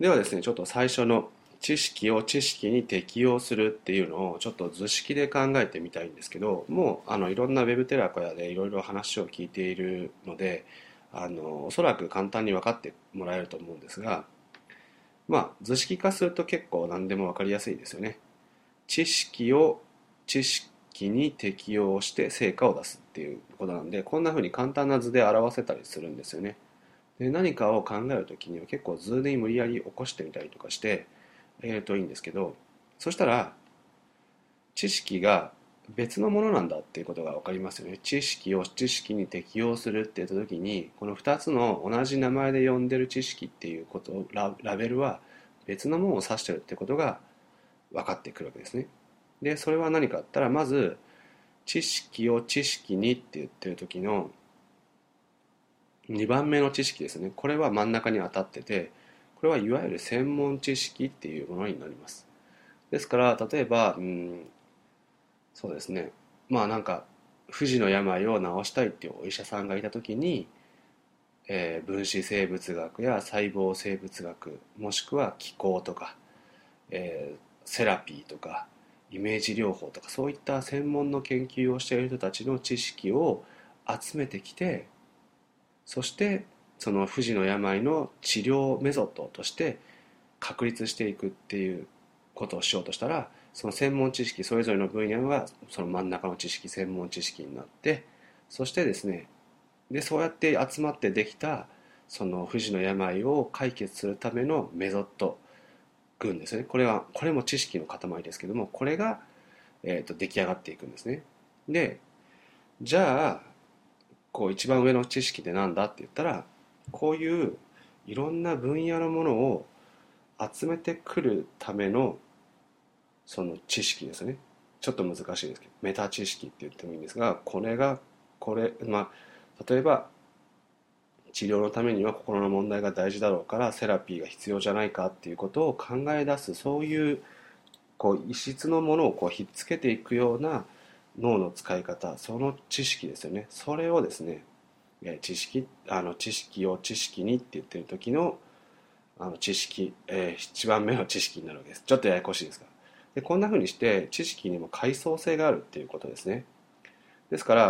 ではですね、ちょっと最初の知識を知識に適用するっていうのをちょっと図式で考えてみたいんですけど、もういろんなウェブテラコヤでいろいろ話を聞いているので、おそらく簡単に分かってもらえると思うんですが、図式化すると結構何でも分かりやすいですよね。知識を知識に適用して成果を出すっていうことなんで、こんな風に簡単な図で表せたりするんですよね。で、何かを考えるときには結構図に無理やり起こしてみたりとかしていいんですけど、そしたら知識が別のものなんだっていうことが分かりますよね。知識を知識に適用するって言ったときに、この2つの同じ名前で呼んでる知識っていうこと、ラベルは別のものを指してるってことが分かってくるわけですね。で、それは何かって言ったら、まず知識を知識にって言ってる時の2番目の知識ですね。これは真ん中に当たってて、これはいわゆる専門知識っていうものになります。ですから、例えば、そうですね。不治の病を治したいっていうお医者さんがいた時に、分子生物学や細胞生物学、もしくは気候とか、セラピーとか、イメージ療法とか、そういった専門の研究をしている人たちの知識を集めてきて、そしてその不治の病の治療メソッドとして確立していくっていうことをしようとしたら、その専門知識それぞれの分野がその真ん中の知識、専門知識になって、そしてですね、そうやって集まってできたその不治の病を解決するためのメソッド群ですね。これも知識の塊ですけども、これが、出来上がっていくんですね。で、じゃあ一番上の知識ってなんだって言ったら、こういういろんな分野のものを集めてくるためのその知識ですね。ちょっと難しいですけど、メタ知識って言ってもいいんですが、例えば治療のためには心の問題が大事だろうからセラピーが必要じゃないかっていうことを考え出す、そういう異質のものをひっつけていくような脳の使い方、その知識ですよね。それをですね、知識を知識にって言ってる時の知識、一番目の知識になるわけです。ちょっとややこしいですが。で、こんな風にして知識にも階層性があるっていうことですね。ですから、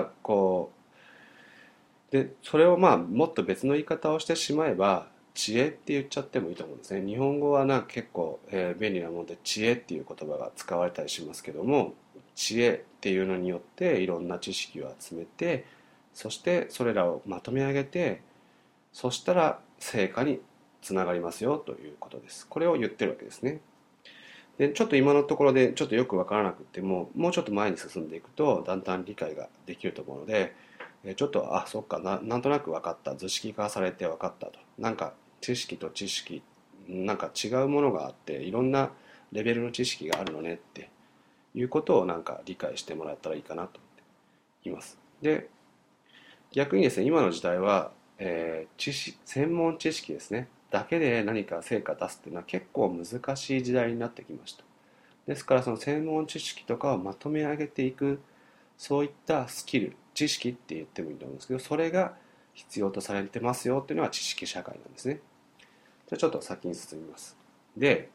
それをもっと別の言い方をしてしまえば、知恵って言っちゃってもいいと思うんですね。日本語は結構、便利なもので知恵っていう言葉が使われたりしますけども、知恵っていうのによっていろんな知識を集めて、そしてそれらをまとめ上げて、そしたら成果につながりますよということです。これを言ってるわけですね。で、ちょっと今のところでちょっとよくわからなくても、もうちょっと前に進んでいくとだんだん理解ができると思うので、ちょっとそっかなんとなく分かった、図式化されて分かったと、知識と知識違うものがあって、いろんなレベルの知識があるのねっていうことを理解してもらったらいいかなと思っています。で、逆にですね、今の時代は、専門知識ですねだけで何か成果出すっていうのは結構難しい時代になってきました。ですから、その専門知識とかをまとめ上げていく、そういったスキル、知識って言ってもいいと思うんですけど、それが必要とされてますよっていうのは知識社会なんですね。じゃあちょっと先に進みます。で、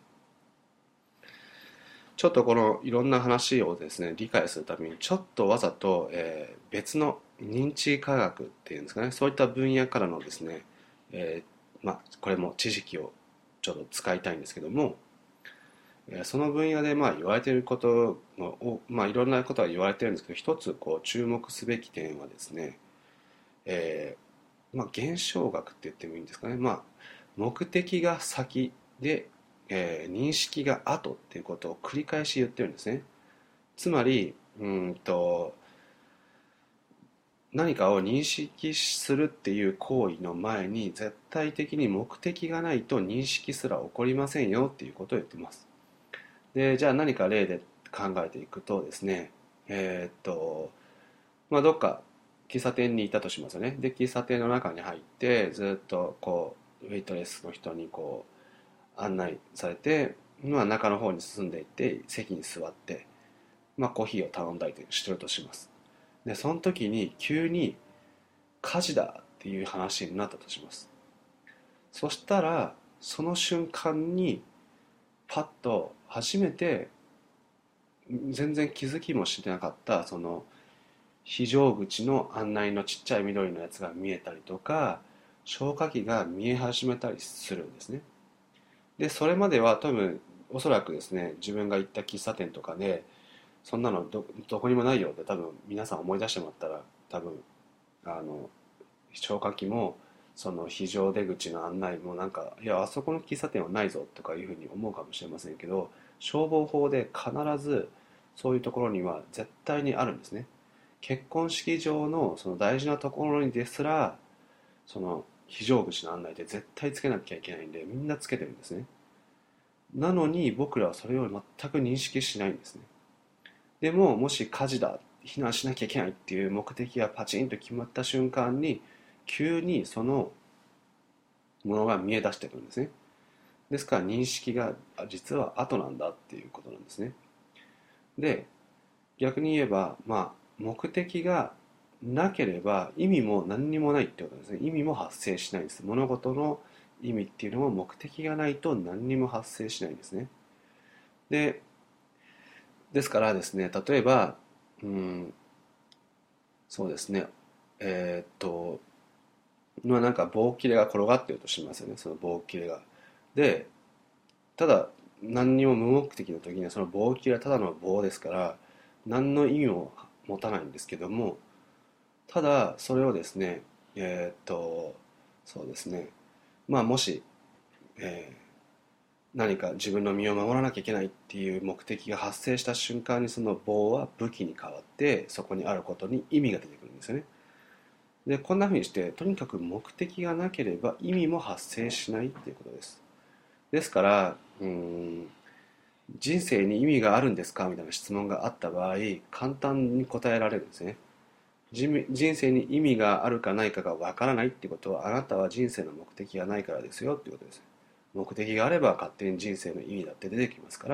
ちょっとこのいろんな話をですね、理解するために、ちょっとわざと、別の認知科学っていうんですかね、そういった分野からのですね、これも知識をちょっと使いたいんですけども、その分野で言われていることを、いろんなことが言われてるんですけど、一つ注目すべき点はですね、現象学って言ってもいいんですかね、目的が先で、認識が後っていうことを繰り返し言ってるんですね。つまり、何かを認識するっていう行為の前に絶対的に目的がないと認識すら起こりませんよっていうことを言ってます。で、じゃあ何か例で考えていくとですね、どっか喫茶店にいたとしますよね。で、喫茶店の中に入ってずっとウェイトレスの人に案内されて、中の方に進んでいって席に座って、コーヒーを頼んだりしてるとします。で、その時に急に火事だっていう話になったとします。そしたらその瞬間にパッと初めて全然気づきもしてなかったその非常口の案内のちっちゃい緑のやつが見えたりとか、消火器が見え始めたりするんですね。でそれまでは多分おそらくですね、自分が行った喫茶店とかでそんなのどこにもないよって多分皆さん思い出してもらったら、多分あの消火器もその非常出口の案内もなんか、いやあそこの喫茶店はないぞとかいうふうに思うかもしれませんけど、消防法で必ずそういうところには絶対にあるんですね。結婚式場のその大事なところにですら、その非常口の案内で絶対つけなきゃいけないんで、みんなつけてるんですね。なのに僕らはそれを全く認識しないんですね。でももし火事だ、避難しなきゃいけないっていう目的がパチンと決まった瞬間に、急にそのものが見え出してくるんですね。ですから認識が実は後なんだっていうことなんですね。で、逆に言えば、目的がなければ意味も何にもないってことですね。意味も発生しないんです。物事の意味っていうのも目的がないと何にも発生しないんですね。で、ですからですね、例えば、うん、そうですね、なんか棒切れが転がっているとしますよね、その棒切れが。で、ただ何にも無目的の時にはその棒切れはただの棒ですから、何の意味も持たないんですけども、ただそれをですね、えーっと、そうですね、もし、えー何か自分の身を守らなきゃいけないっていう目的が発生した瞬間に、その棒は武器に変わってそこにあることに意味が出てくるんですよね。でこんな風にして、とにかく目的がなければ意味も発生しないっていうことです。ですから、人生に意味があるんですかみたいな質問があった場合、簡単に答えられるんですね。人生に意味があるかないかがわからないってことは、あなたは人生の目的がないからですよってことです。目的があれば勝手に人生の意味だって出てきますから、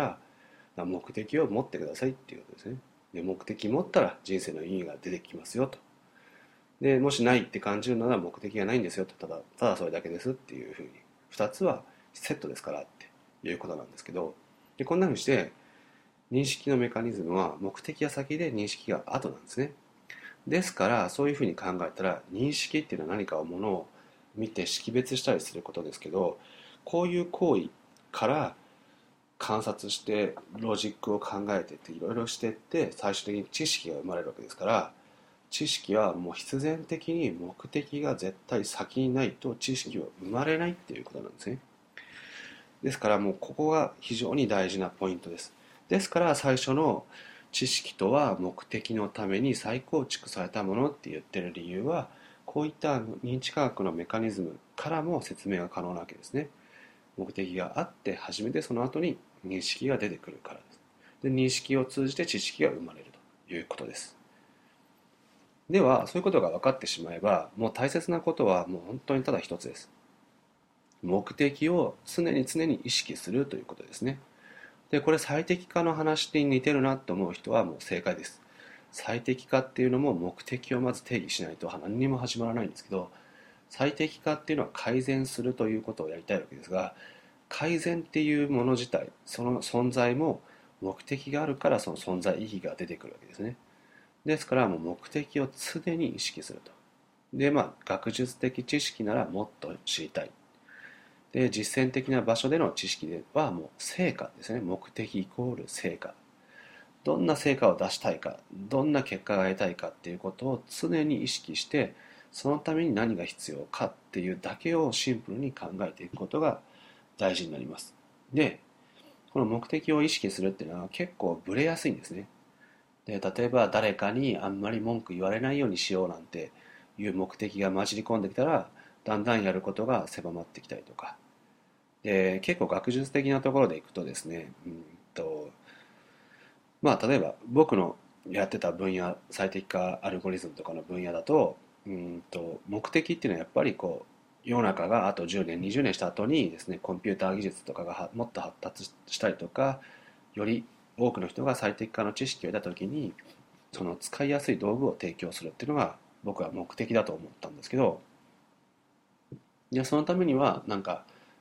目的を持ってくださいっていうことですね。で目的持ったら人生の意味が出てきますよと。でもしないって感じるなら目的がないんですよと、ただそれだけですっていうふうに、2つはセットですからっていうことなんですけど、でこんなふうにして認識のメカニズムは目的が先で認識が後なんですね。ですからそういうふうに考えたら、認識っていうのは何かをものを見て識別したりすることですけど、こういう行為から観察してロジックを考えていっていろいろしていって、最終的に知識が生まれるわけですから、知識はもう必然的に目的が絶対先にないと知識は生まれないっていうことなんですね。ですからもうここが非常に大事なポイントです。ですから最初の知識とは目的のために再構築されたものって言ってる理由は、こういった認知科学のメカニズムからも説明が可能なわけですね。目的があって初めてその後に認識が出てくるからです。で認識を通じて知識が生まれるということです。ではそういうことが分かってしまえば、もう大切なことはもう本当にただ一つです。目的を常に意識するということですね。でこれ最適化の話に似てるなと思う人はもう正解です。最適化っていうのも目的をまず定義しないと何にも始まらないんですけど、最適化っていうのは改善するということをやりたいわけですが、改善っていうもの自体、その存在も目的があるから、その存在意義が出てくるわけですね。ですからもう目的を常に意識すると。で学術的知識ならもっと知りたい。で実践的な場所での知識ではもう成果ですね。目的イコール成果。どんな成果を出したいか、どんな結果が得たいかっていうことを常に意識して、そのために何が必要かっていうだけをシンプルに考えていくことが大事になります。でこの目的を意識するっていうのは結構ブレやすいんですね。で例えば誰かにあんまり文句言われないようにしようなんていう目的が混じり込んできたら、だんだんやることが狭まってきたりとか、で結構学術的なところでいくとですね、と例えば僕のやってた分野、最適化アルゴリズムとかの分野だと、目的っていうのはやっぱり世の中があと10年20年した後にですね、コンピューター技術とかがもっと発達したりとか、より多くの人が最適化の知識を得た時に、その使いやすい道具を提供するっていうのが僕は目的だと思ったんですけど、いやそのためにはなんか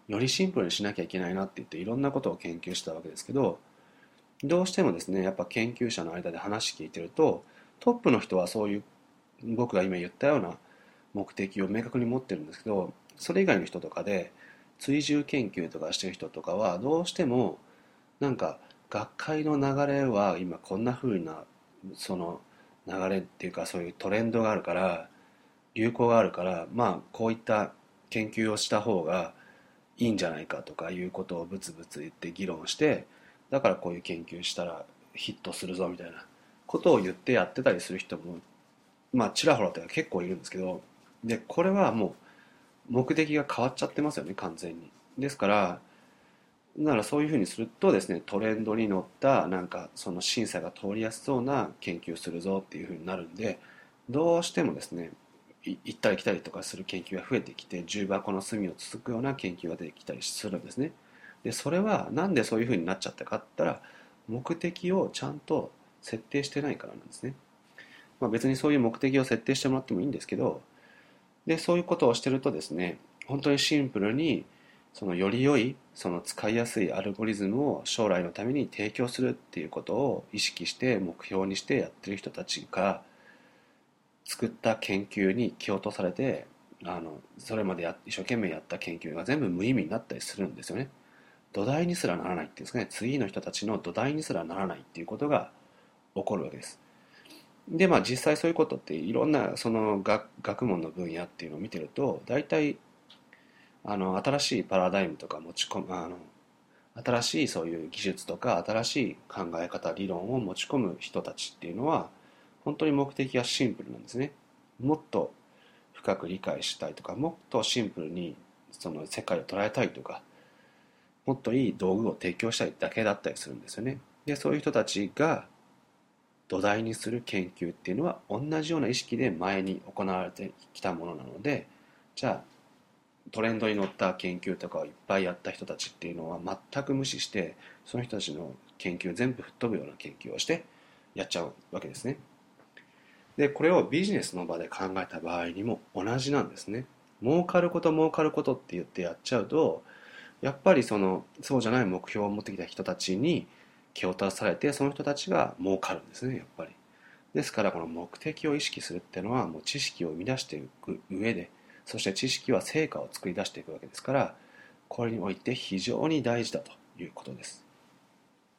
よりシンプルにしなきゃいけないなって言っていろんなことを研究したわけですけど、どうしてもですね、やっぱ研究者の間で話聞いてると、トップの人はそういう僕が今言ったような目的を明確に持ってるんですけど、それ以外の人とかで追従研究とかしてる人とかはどうしてもなんか学会の流れは今こんな風なその流れっていうかそういうトレンドがあるから流行があるからまあこういった研究をした方がいいんじゃないかとかいうことをブツブツ言って議論して、だからこういう研究したらヒットするぞみたいなことを言ってやってたりする人もまあちらほらと結構いるんですけど、でこれはもう目的が変わっちゃってますよね、完全に。ですからそういうふうにするとですね、トレンドに乗ったなんかその審査が通りやすそうな研究するぞっていうふうになるんで、どうしてもですね行ったり来たりとかする研究が増えてきて、重箱の隅をつつくような研究が出てきたりするんですね。でそれはなんでそういうふうになっちゃったかって言ったら、目的をちゃんと設定してないからなんですね。まあ、別にそういう目的を設定してもらってもいいんですけど、でそういうことをしてるとですね、本当にシンプルにそのより良いその使いやすいアルゴリズムを将来のために提供するっていうことを意識して目標にしてやってる人たちが作った研究に気を落とされて、それまで一生懸命やった研究が全部無意味になったりするんですよね。土台にすらならないっていうんですかね、次の人たちの土台にすらならないっていうことが起こるわけです。でまあ実際そういうことっていろんなその学問の分野っていうのを見てると、大体新しいパラダイムとか持ち込む新しいそういう技術とか新しい考え方理論を持ち込む人たちっていうのは本当に目的がシンプルなんですね。もっと深く理解したいとか、もっとシンプルにその世界を捉えたいとか、もっといい道具を提供したいだけだったりするんですよね。でそういう人たちが土台にする研究っていうのは同じような意識で前に行われてきたものなので、じゃあトレンドに乗った研究とかをいっぱいやった人たちっていうのは全く無視して、その人たちの研究全部吹っ飛ぶような研究をしてやっちゃうわけですね。でこれをビジネスの場で考えた場合にも同じなんですね。儲かること儲かることって言ってやっちゃうと、やっぱりそうじゃない目標を持ってきた人たちに気を取らされて、その人たちが儲かるんですね、やっぱり。ですからこの目的を意識するっていうのはもう知識を生み出していく上で、そして知識は成果を作り出していくわけですから、これにおいて非常に大事だということです。